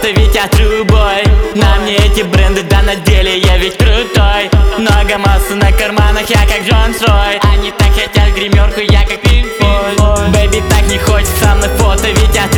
фото, ведь я true boy. На мне эти бренды, да на деле я ведь крутой. Много массы на карманах, я как Джон Трой. Они так хотят гримерку, я как Пинк Флойд. Бэйби, так не хочет со мной фото, ведь я